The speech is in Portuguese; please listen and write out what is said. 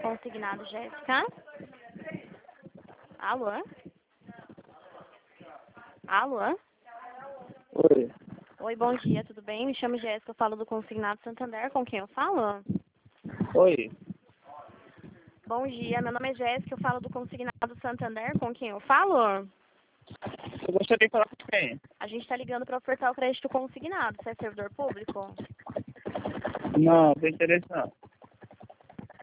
consignado, Jéssica. Alô? Alô? Oi. Oi, bom dia, tudo bem? Me chamo Jéssica, eu falo do Consignado Santander, com quem eu falo? Oi. Bom dia, meu nome é Jéssica, eu falo do Consignado Santander, com quem eu falo? Eu gostaria de falar com quem? A gente está ligando para ofertar o crédito consignado, você é servidor público? Não, não tem interesse não.